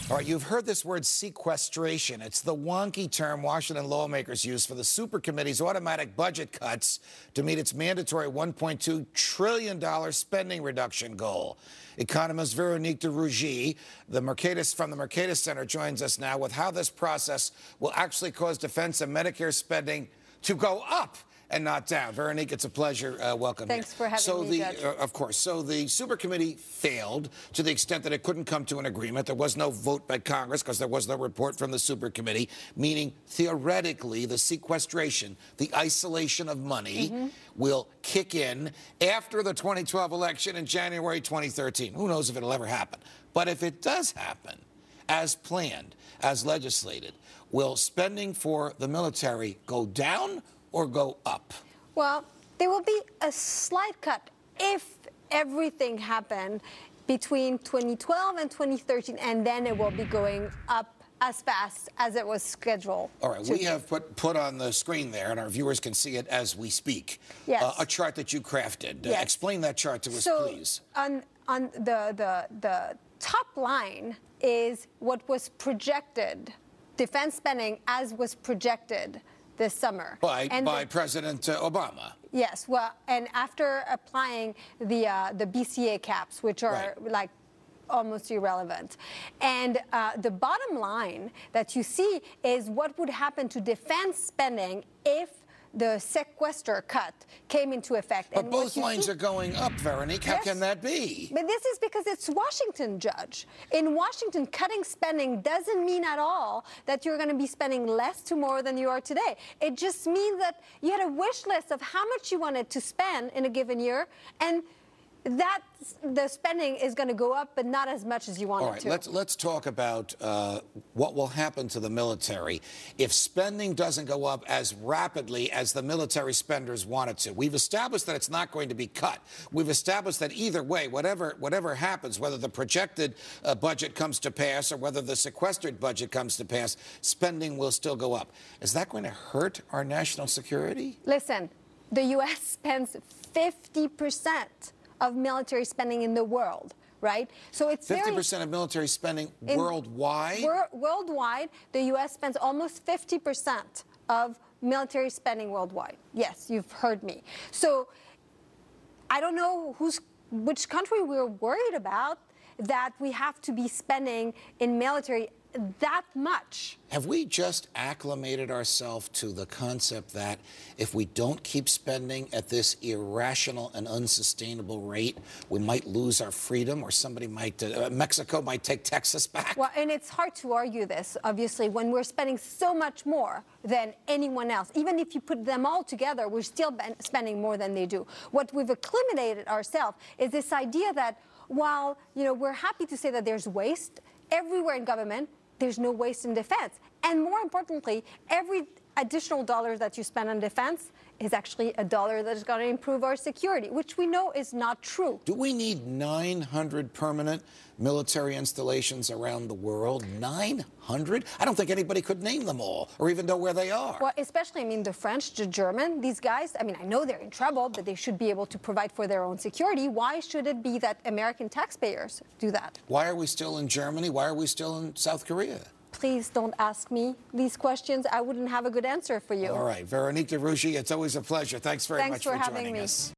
All right, you've heard this word sequestration. It's the wonky term Washington lawmakers use for the supercommittee's automatic budget cuts to meet its mandatory $1.2 trillion spending reduction goal. Economist Véronique de Rougy, from the Mercatus Center, joins us now with how this process will actually cause defense and Medicare spending to go up and not down. Veronique, it's a pleasure. Welcome. Thanks for having me, Judge. Of course. So the supercommittee failed to the extent that it couldn't come to an agreement. There was no vote by Congress because there was no report from the supercommittee, meaning theoretically the sequestration, the isolation of money, will kick in after the 2012 election in January 2013. Who knows if it'll ever happen? But if it does happen, as planned, as legislated, will spending for the military go down or go up? Well, there will be a slight cut if everything happened between 2012 and 2013, and then it will be going up as fast as it was scheduled. All right, we have put on the screen there, and our viewers can see it as we speak, yes. A chart that you crafted. Yes. Explain that chart to us, please. On the top line is what was projected, defense spending as was projected this summer. By President Obama. Yes, well, and after applying the BCA caps, which are like almost irrelevant. And the bottom line that you see is what would happen to defense spending if the sequester cut came into effect. But both lines are going up, Veronique. How can that be? But this is because it's Washington, Judge. In Washington, cutting spending doesn't mean at all that you're going to be spending less tomorrow than you are today. It just means that you had a wish list of how much you wanted to spend in a given year, and that the spending is going to go up, but not as much as you want it to. All right, let's talk about what will happen to the military if spending doesn't go up as rapidly as the military spenders want it to. We've established that it's not going to be cut. We've established that either way, whatever happens, whether the projected budget comes to pass or whether the sequestered budget comes to pass, spending will still go up. Is that going to hurt our national security? Listen, the U.S. spends 50% of military spending in the world, right? So it's 50% of military spending worldwide? Worldwide, the U.S. spends almost 50% of military spending worldwide. Yes, you've heard me. So I don't know which country we're worried about that we have to be spending in military that much. Have we just acclimated ourselves to the concept that if we don't keep spending at this irrational and unsustainable rate, we might lose our freedom, or Mexico might take Texas back? Well, and it's hard to argue this, obviously, when we're spending so much more than anyone else. Even if you put them all together, we're still spending more than they do. What we've acclimated ourselves is this idea that while, we're happy to say that there's waste everywhere in government, there's no waste in defense. And more importantly, every additional dollar that you spend on defense is actually a dollar that is going to improve our security, which we know is not true. Do we need 900 permanent military installations around the world? 900? I don't think anybody could name them all or even know where they are. Well, especially, the French, the German, these guys, I know they're in trouble, but they should be able to provide for their own security. Why should it be that American taxpayers do that? Why are we still in Germany? Why are we still in South Korea? Please don't ask me these questions. I wouldn't have a good answer for you. All right. Véronique de Rougy, it's always a pleasure. Thanks very much for joining us.